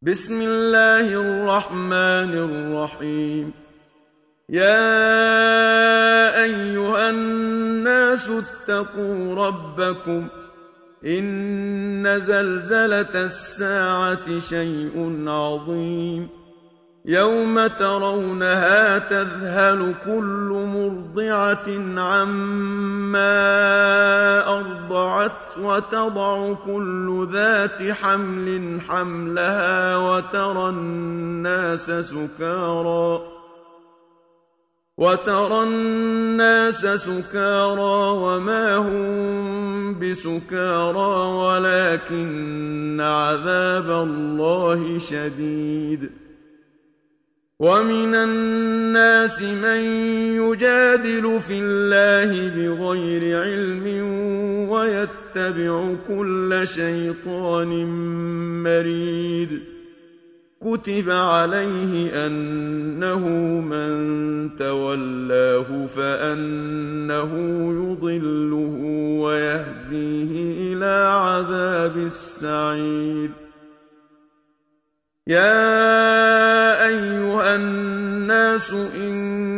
بسم الله الرحمن الرحيم. يا أيها الناس اتقوا ربكم إن زلزلة الساعة شيء عظيم يوم ترونها تذهل كل مرضعة عما أرضعت وتضع كل ذات حمل حملها وترى الناس سكارى وما هم بسكارى ولكن عذاب الله شديد. ومن الناس من يجادل في الله بغير علم ويتبع كل شيطان مريد. كتب عليه أنه من تولاه فأنه يضله ويهديه إلى عذاب السعير. يا أيها الناس إن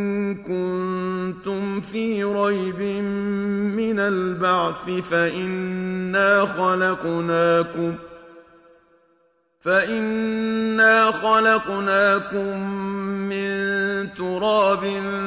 كنتم في ريب من البعث فإنا خلقناكم من تراب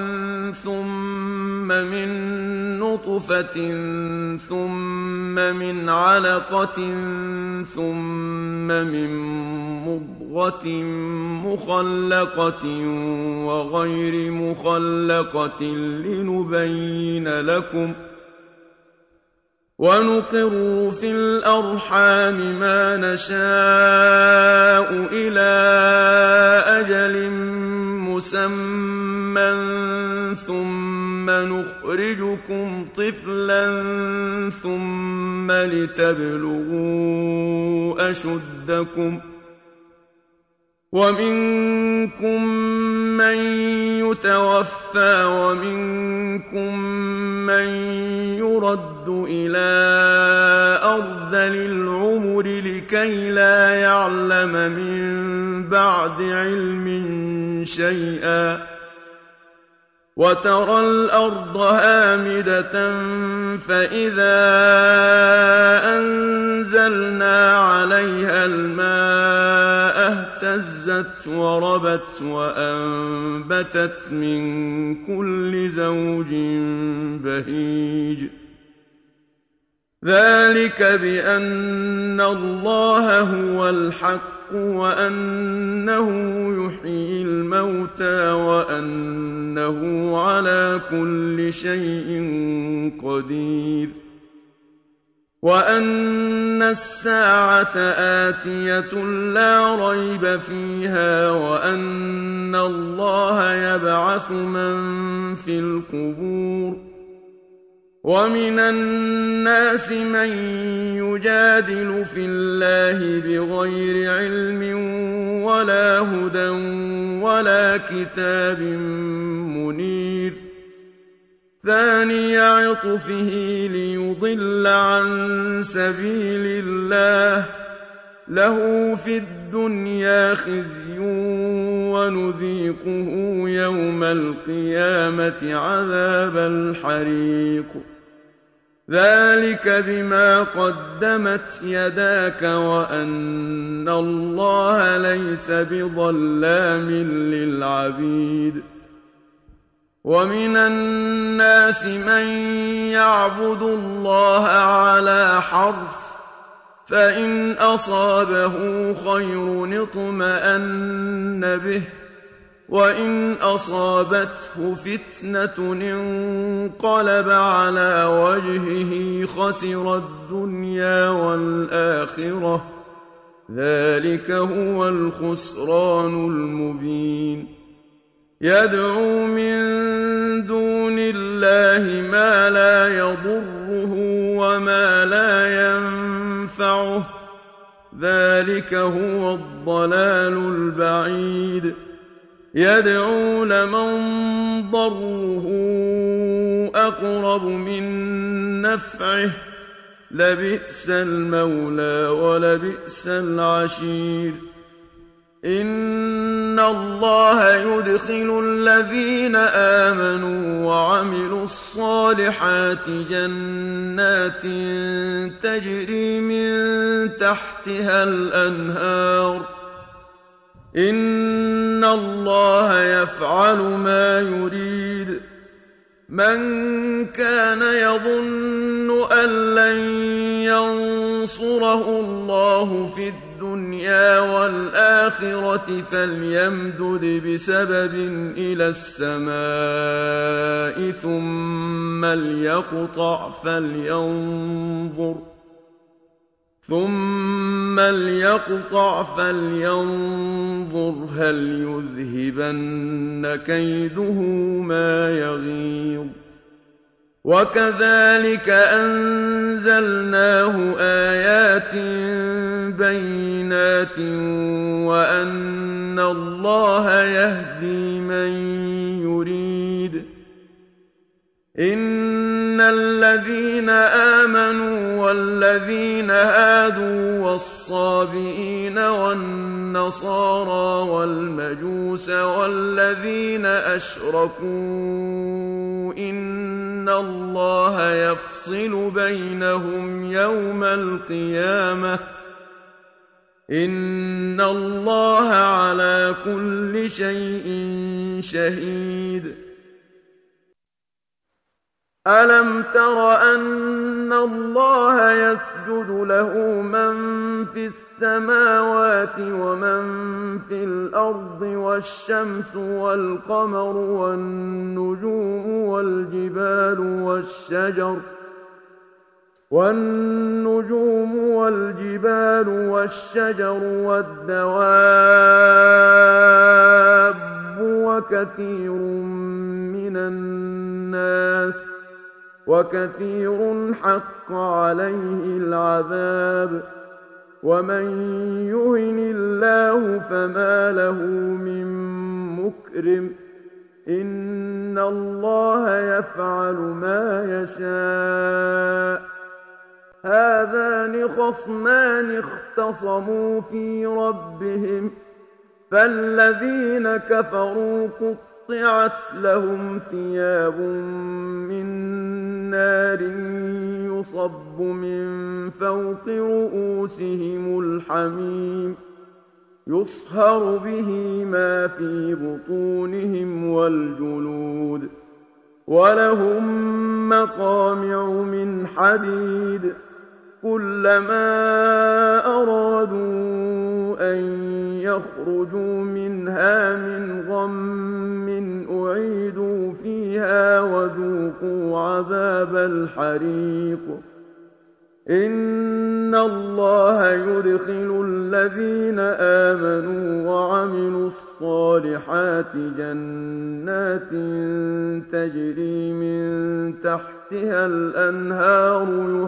ثم من نطفة ثم من علقة ثم من مضغة مخلقة وغير مخلقة لنبين لكم ونقر في الأرحام ما نشاء إلى أجل مسمى ثم نخرجكم طفلا ثم لتبلغوا أشدكم ومنكم من يتوفى ومنكم من يرد إلى أرذل العمر لكي لا يعلم من بعد علم شيئا. وترى الأرض هامدة فإذا أنزلنا عليها الماء اهتزت وربت وأنبتت من كل زوج بهيج. ذلك بأن الله هو الحق وأنه يحيي الموتى وأنه على كل شيء قدير. وأن الساعة آتية لا ريب فيها وأن الله يبعث من في القبور. ومن الناس من يجادل في الله بغير علم ولا هدى ولا كتاب منير. ثاني عطفه ليضل عن سبيل الله له في الدنيا خزي ونذيقه يوم القيامة عذاب الحريق. ذلك بما قدمت يداك وأن الله ليس بظلام للعبيد. ومن الناس من يعبد الله على حرف فإن أصابه خير اطمأن به وإن أصابته فتنة انقلب على وجهه خسر الدنيا والآخرة. ذلك هو الخسران المبين. يدعو من دون الله ما لا يضره وما لا ينفعه. ذلك هو الضلال البعيد. يدعو لمن ضره أقرب من نفعه لبئس المولى ولبئس العشير. إن الله يدخل الذين آمنوا وعملوا الصالحات جنات تجري من تحتها الأنهار إن الله يفعل ما يريد من كان يظن أن لن ينصره الله في الدنيا والآخرة فليمدد بسبب إلى السماء ثم ليقطع فلينظر هل يذهبن كيده ما يغيظ وكذلك أنزلناه آيات بينات وأن الله يهدي من يريد إن الذين آمنوا والذين هادوا والصابئين والنصارى والمجوس والذين أشركوا إن الله يفصل بينهم يوم القيامة إن الله على كل شيء شهيد ألم تر أن الله يسجد له من في السماوات ومن في الأرض والشمس والقمر والنجوم والجبال والشجر والدواب وكثير حق عليه العذاب ومن يهن الله فما له من مكرم إن الله يفعل ما يشاء هذان خصمان اختصموا في ربهم فالذين كفروا قطعت لهم ثياب من نار يصب من فوق رؤوسهم الحميم يصهر به ما في بطونهم والجلود ولهم مقامع من حديد كلما أرادوا أن يخرجوا منها من غم أعيدوا فيها وذوقوا عذاب الحريق إن الله يدخل الذين آمنوا وعملوا الصالحات جنات تجري من تحتها الأنهار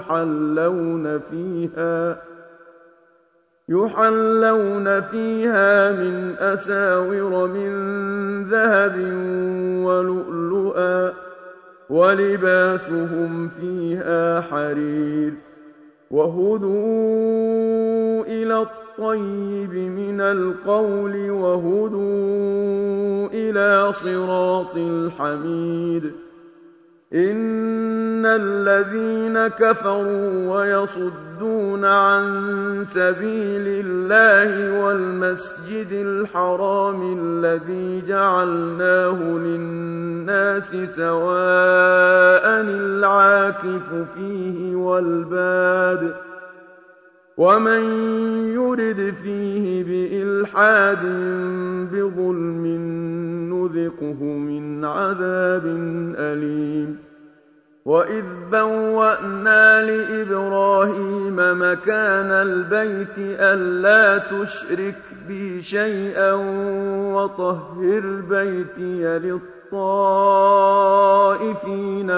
يحلون فيها من أساور من ذهب ولؤلؤا ولباسهم فيها حرير وهدوا إلى الطيب من القول وهدوا إلى صراط الحميد إن الذين كفروا ويصدون عن سبيل الله والمسجد الحرام الذي جعلناه للناس سواء العاكف فيه والباد ومن يرد فيه بإلحاد بظلم نذقه من عذاب أليم وإذ بوأنا لإبراهيم مكان البيت ألا تشرك بي شيئا وطهر بيتي للطائفين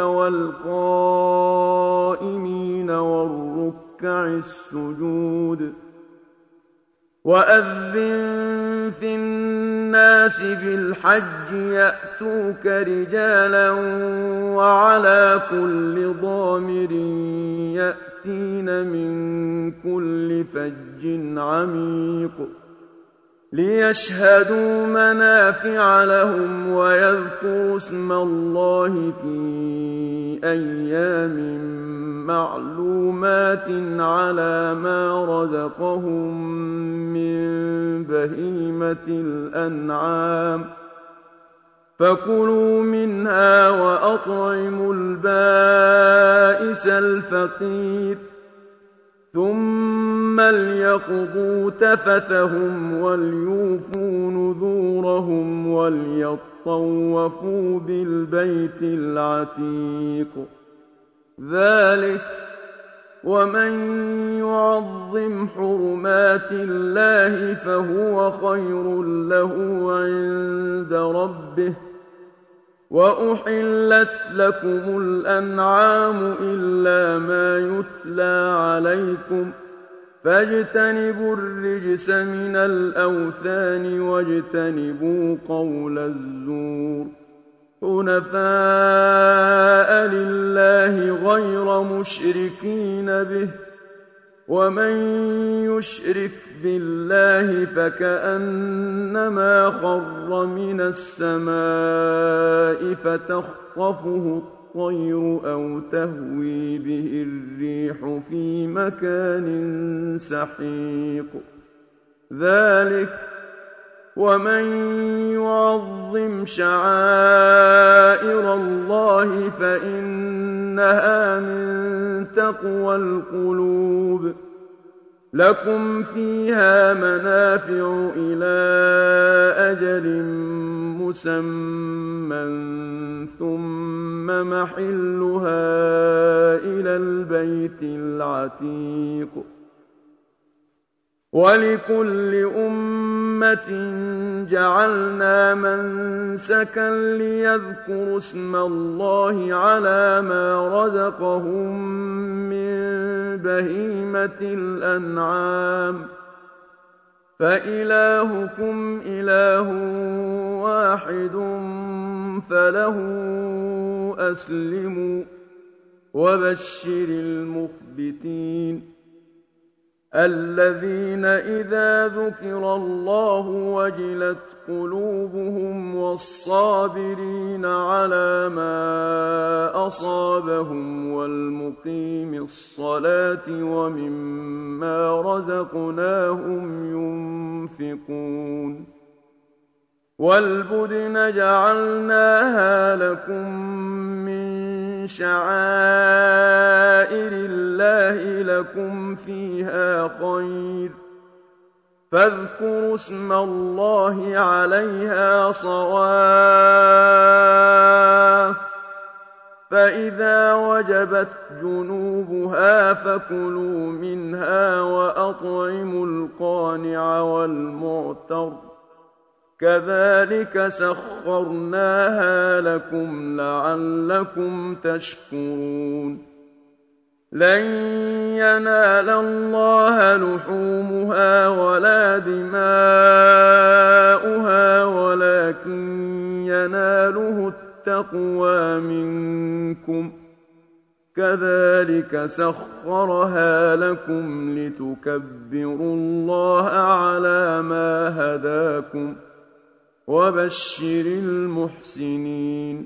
والقائمين والركع السجود وأذن في الناس بالحج يأتوك رجالا وعلى كل ضامر يأتين من كل فج عميق ليشهدوا منافع لهم ويذكروا اسم الله في أيام معلومات على ما رزقهم من بهيمة الأنعام فكلوا منها وأطعموا البائس الفقير ثم ليقضوا تفثهم وليوفوا نذورهم وليطوفوا بالبيت العتيق ذلك ومن يعظم حرمات الله فهو خير له عند ربه وأحلت لكم الأنعام إلا ما يتلى عليكم فاجتنبوا الرجس من الأوثان واجتنبوا قول الزور حنفاء لله غير مشركين به ومن يشرك بالله فكأنما خر من السماء فتخطفه الطير أو تهوي به الريح في مكان سحيق ذلك ومن يعظم شعائر الله فإنها من تقوى القلوب لكم فيها منافع إلى أجل مسمى ثم محلها إلى البيت العتيق ولكل أمة جعلنا منسكا ليذكروا اسم الله على ما رزقهم من بهيمة الأنعام فإلهكم إله واحد فله أسلموا وبشر المخبتين الذين إذا ذكر الله وجلت قلوبهم والصابرين على ما أصابهم والمقيم الصلاة ومما رزقناهم ينفقون والبدن جعلناها لكم من شعائر الله لكم فيها خير فاذكروا اسم الله عليها صواف فإذا وجبت جنوبها فكلوا منها وأطعموا القانع والمعتر كذلك سخرناها لكم لعلكم تشكرون لن ينال الله لحومها ولا دماؤها ولكن يناله التقوى منكم كذلك سخرها لكم لتكبروا الله على ما هداكم وبشر المحسنين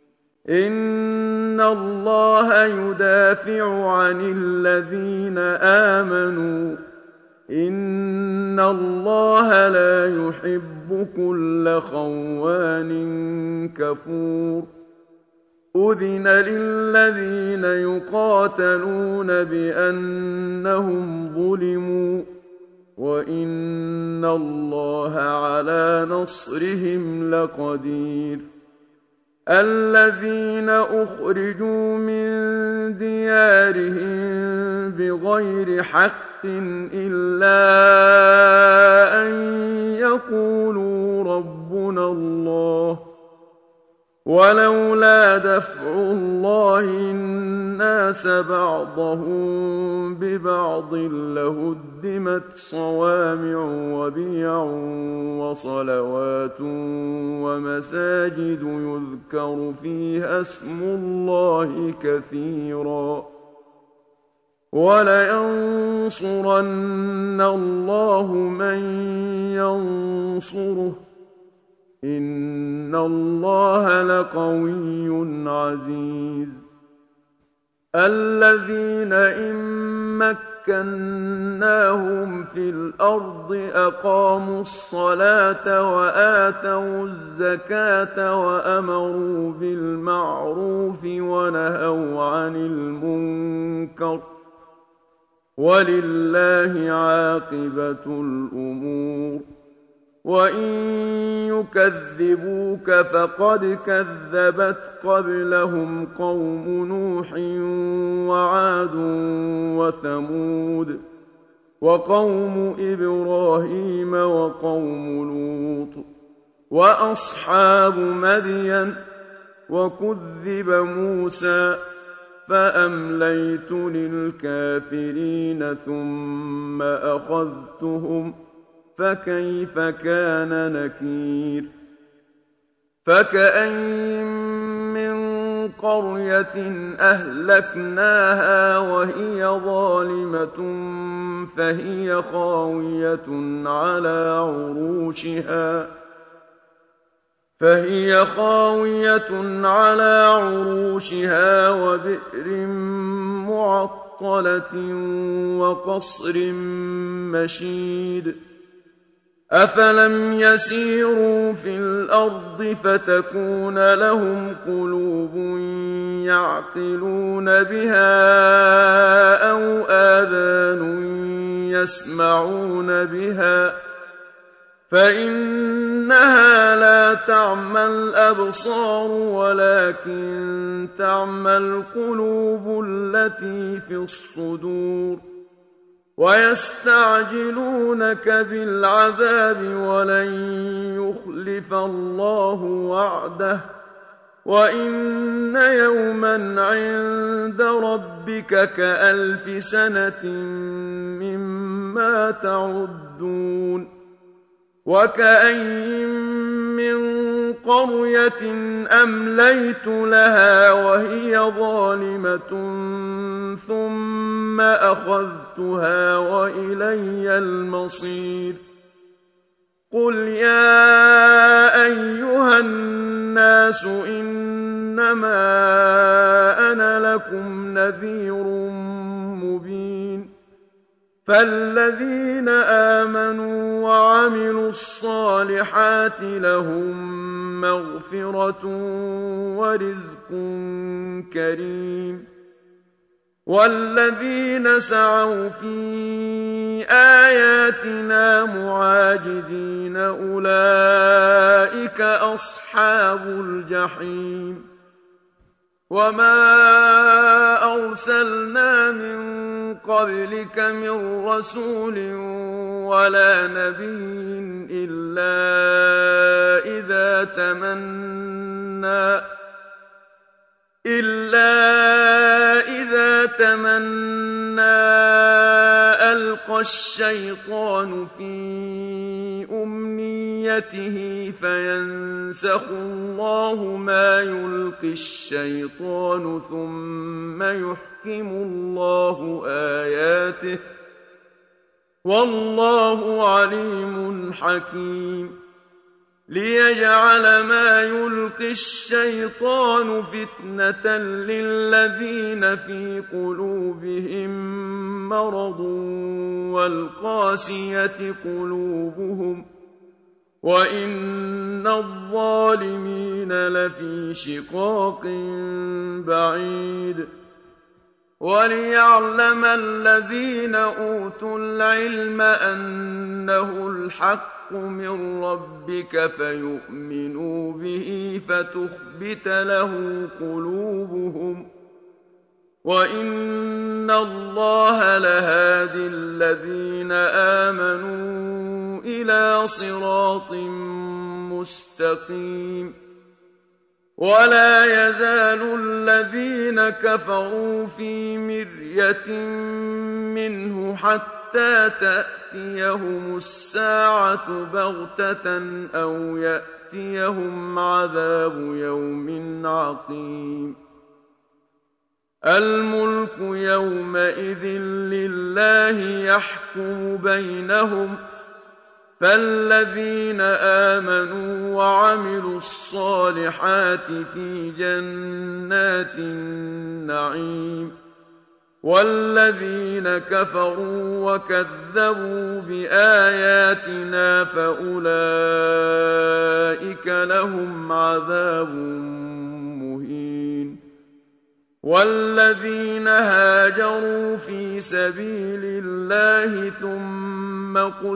إن الله يدافع عن الذين آمنوا إن الله لا يحب كل خوان كفور أذن للذين يقاتلون بأنهم ظلموا وإن الله على نصرهم لقدير الذين أخرجوا من ديارهم بغير حق إلا أن يقولوا ربنا الله ولولا دفع الله الناس بعضهم ببعض لهدمت صوامع وبيع وصلوات ومساجد يذكر فيها اسم الله كثيرا وَلَيَنصُرَنَّ اللَّهُ مَن يَنصُرُهُ ۗ إِنَّ اللَّهَ لَقَوِيٌّ عَزِيزٌ الَّذِينَ إِن مَّكَّنَّاهُمْ فِي الْأَرْضِ أَقَامُوا الصَّلَاةَ وَآتَوُا الزَّكَاةَ وَأَمَرُوا بِالْمَعْرُوفِ وَنَهَوْا عَنِ الْمُنكَرِ ۗ وَلِلَّهِ عَاقِبَةُ الْأُمُورِ وَإِن يُكَذِّبُوكَ فَقَدْ كَذَّبَتْ قَبْلَهُمْ قَوْمُ نُوحٍ وَعَادٌ وَثَمُودُ وَقَوْمُ إِبْرَاهِيمَ وَقَوْمُ لُوطٍ وَأَصْحَابُ مَدْيَنَ وَكُذِّبَ مُوسَىٰ فَأَمْلَيْتُ لِلْكَافِرِينَ ثُمَّ أَخَذْتُهُمْ فَكَيْفَ كَانَ نَكِيرِ فَكَأَيِّن مِّن قَرْيَةٍ أَهْلَكْنَاهَا وَهِيَ ظَالِمَةٌ فَهِيَ خَاوِيَةٌ عَلَىٰ عُرُوشِهَا وَبِئْرٍ مُّعَطَّلَةٍ وَقَصْرٍ مَّشِيدٍ أَفَلَمْ يَسِيرُوا فِي الْأَرْضِ فَتَكُونَ لَهُمْ قُلُوبٌ يَعْقِلُونَ بِهَا أَوْ آذَانٌ يَسْمَعُونَ بِهَا ۖ فَإِنَّهَا لَا تَعْمَى الْأَبْصَارُ وَلَٰكِن تَعْمَى الْقُلُوبُ الَّتِي فِي الصُّدُورِ وَيَسْتَعْجِلُونَكَ بِالْعَذَابِ وَلَن يُخْلِفَ اللَّهُ وَعْدَهُ ۚ وَإِنَّ يَوْمًا عِندَ رَبِّكَ كَأَلْفِ سَنَةٍ مِّمَّا تَعُدُّونَ وَكَأَيِّن مِّن قَرْيَةٍ أَمْلَيْتُ لَهَا وَهِيَ ظَالِمَةٌ ثُمَّ أَخَذْتُهَا وَإِلَيَّ الْمَصِيرُ قُلْ يَا أَيُّهَا النَّاسُ إِنَّمَا أَنَا لَكُمْ نَذِيرٌ مُّبِينٌ فَالَّذِينَ آمَنُوا وَعَمِلُوا الصَّالِحَاتِ لَهُم مَّغْفِرَةٌ وَرِزْقٌ كَرِيمٌ وَالَّذِينَ سَعَوْا فِي آيَاتِنَا مُعَاجِزِينَ أُولَٰئِكَ أَصْحَابُ الْجَحِيمِ وَمَا أَرْسَلْنَا مِن قَبْلِكَ مِن رَّسُولٍ وَلَا نَبِيٍّ إِلَّا إِذَا تَمَنَّىٰ أَلْقَى الشَّيْطَانُ فِي أُمْنِيَّتِهِ فَيَنسَخُ اللَّهُ مَا يُلْقِي الشَّيْطَانُ ثُمَّ يُحْكِمُ اللَّهُ آيَاتِهِ ۗ وَاللَّهُ عَلِيمٌ حَكِيمٌ لِيَجْعَلَ مَا يُلْقِي الشَّيْطَانُ فِتْنَةً لِّلَّذِينَ فِي قُلُوبِهِم مَّرَضٌ وَالْقَاسِيَةِ قُلُوبُهُمْ ۗ وَإِنَّ الظَّالِمِينَ لَفِي شِقَاقٍ بَعِيدٍ وَلِيَعْلَمَ الَّذِينَ أُوتُوا الْعِلْمَ أَنَّهُ الْحَقُّ مِن رَّبِّكَ فَيُؤْمِنُوا بِهِ فَتُخْبِتَ لَهُ قُلُوبُهُمْ ۗ وَإِنَّ اللَّهَ لَهَادِ الَّذِينَ آمَنُوا إِلَىٰ صِرَاطٍ مُّسْتَقِيمٍ وَلَا يَزَالُ الَّذِينَ كَفَرُوا فِي مِرْيَةٍ مِّنْهُ حَتَّىٰ تَأْتِيَهُمُ السَّاعَةُ بَغْتَةً أَوْ يَأْتِيَهُمْ عَذَابُ يَوْمٍ عَقِيمٍ الملك يومئذ لله يحكم بينهم فالذين آمنوا وعملوا الصالحات في جنات النعيم والذين كفروا وكذبوا بآياتنا فأولئك لهم عذاب مهين والذين هاجروا في سبيل الله ثم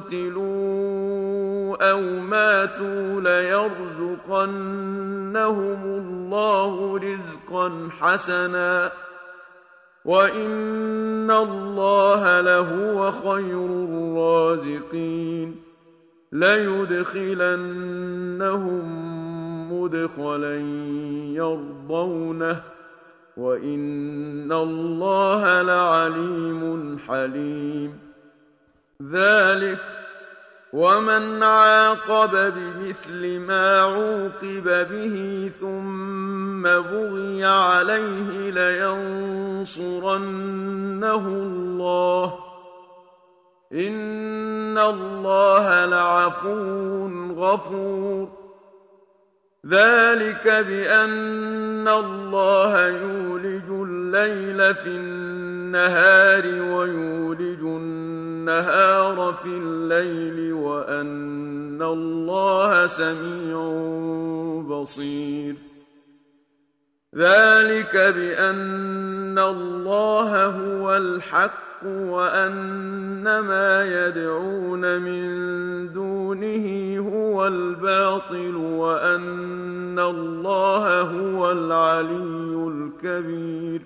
قتلوا أو ماتوا ليرزقنهم الله رزقا حسنا وإن الله لهو خير الرازقين ليدخلنهم مدخلا يرضونه وإن الله لعليم حليم ذلك ومن عاقب بمثل ما عوقب به ثم بغي عليه لينصرنه الله إن الله لعفو غفور ذلك بأن الله يولج الليل في النهار ويولج النهار في الليل وأن الله سميع بصير ذلك بأن الله هو الحق وأن ما يدعون من دونه هو الباطل وأن الله هو العلي الكبير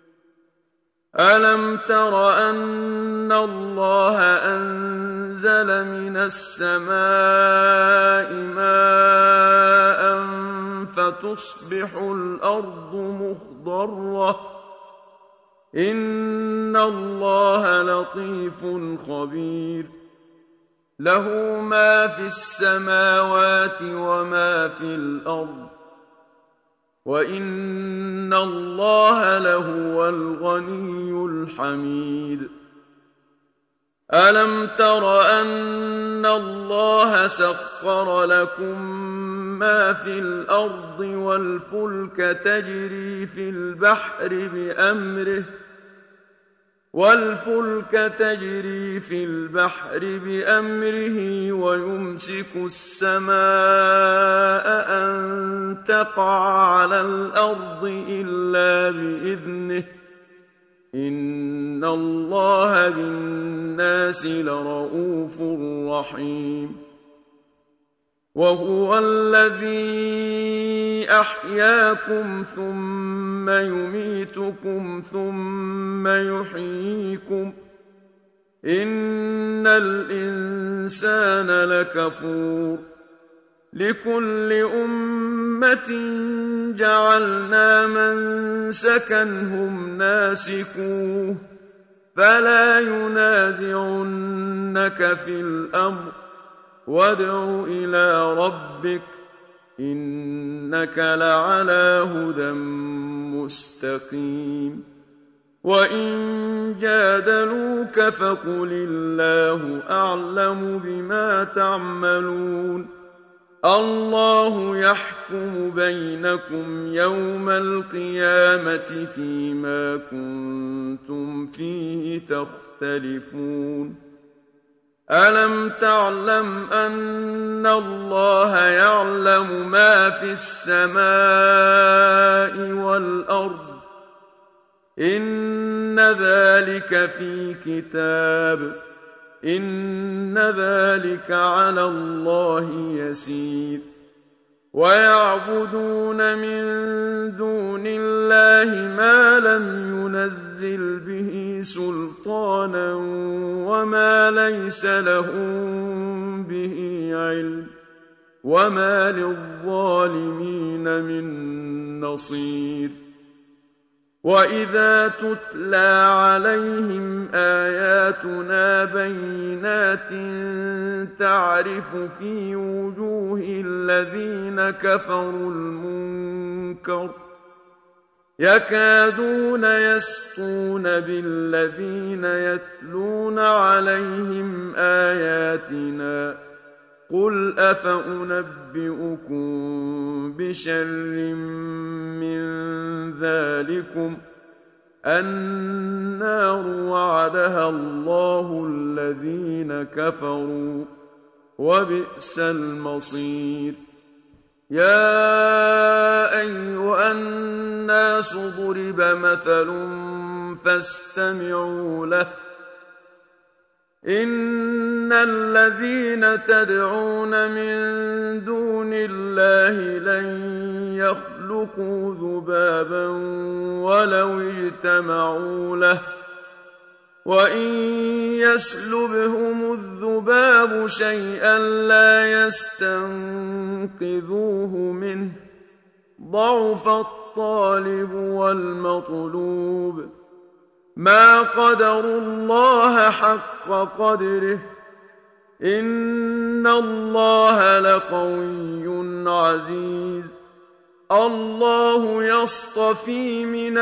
ألم تر أن الله أنزل من السماء ماء فتصبح الأرض مخضرة إن الله لطيف خبير له ما في السماوات وما في الأرض وإن الله لهو الغني الحميد ألم تر أن الله سخر لكم ما في الأرض والفلك تجري في البحر بأمره ويمسك السماء أن تقع على الأرض إلا بإذنه إن الله بالناس لرءوف رحيم وهو الذي أحياكم ثم يميتكم ثم يحييكم إن الإنسان لكفور لكل أمة جعلنا منسكا هم ناسكوه فلا ينازعنك في الأمر وادع إلى ربك إنك لعلى هدى مستقيم وإن جادلوك فقل الله أعلم بما تعملون الله يحكم بينكم يوم القيامة فيما كنتم فيه تختلفون ألم تعلم أن الله يعلم ما في السماء والأرض إن ذلك في كتاب إن ذلك على الله يسير ويعبدون من دون الله ما لم ينزل به سلطانا وما ليس لهم به علم وما للظالمين من نصير وإذا تتلى عليهم آياتنا بينات تعرف في وجوه الذين كفروا المنكر يكادون يسطون بالذين يتلون عليهم آياتنا قل أفأنبئكم بشر من ذلكم النار وعدها الله الذين كفروا وبئس المصير يا أيها الناس ضرب مثل فاستمعوا له إن الذين تدعون من دون الله لن يخلقوا ذبابا ولو اجتمعوا له وإن يسلبهم الذباب شيئا لا يستنقذوه منه ضعف الطالب والمطلوب ما قدروا الله حق قدره إن الله لقوي عزيز الله يصطفي من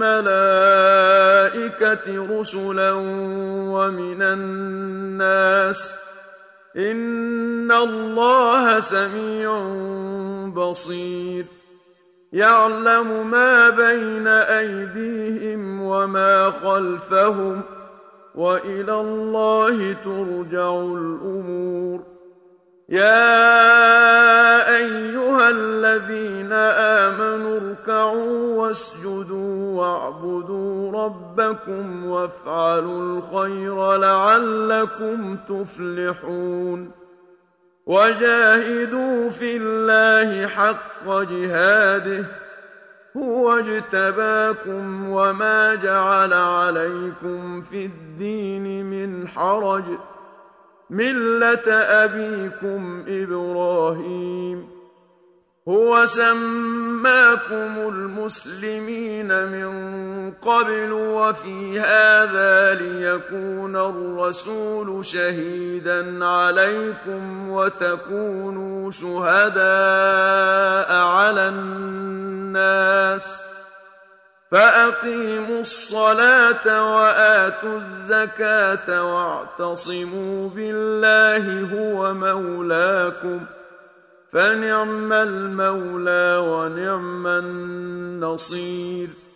الملائكة رسلا ومن الناس إن الله سميع بصير يعلم ما بين أيديهم وما خلفهم وإلى الله ترجع الأمور يا أيها الذين آمنوا اركعوا واسجدوا واعبدوا ربكم وافعلوا الخير لعلكم تفلحون وجاهدوا في الله حق جهاده هو اجتباكم وما جعل عليكم في الدين من حرج ملة أبيكم إبراهيم هو سماكم المسلمين من قبل وفي هذا ليكون الرسول شهيدا عليكم وتكونوا شهداء على الناس فأقيموا الصلاة وآتوا الزكاة واعتصموا بالله هو مولاكم فنعم المولى ونعم النصير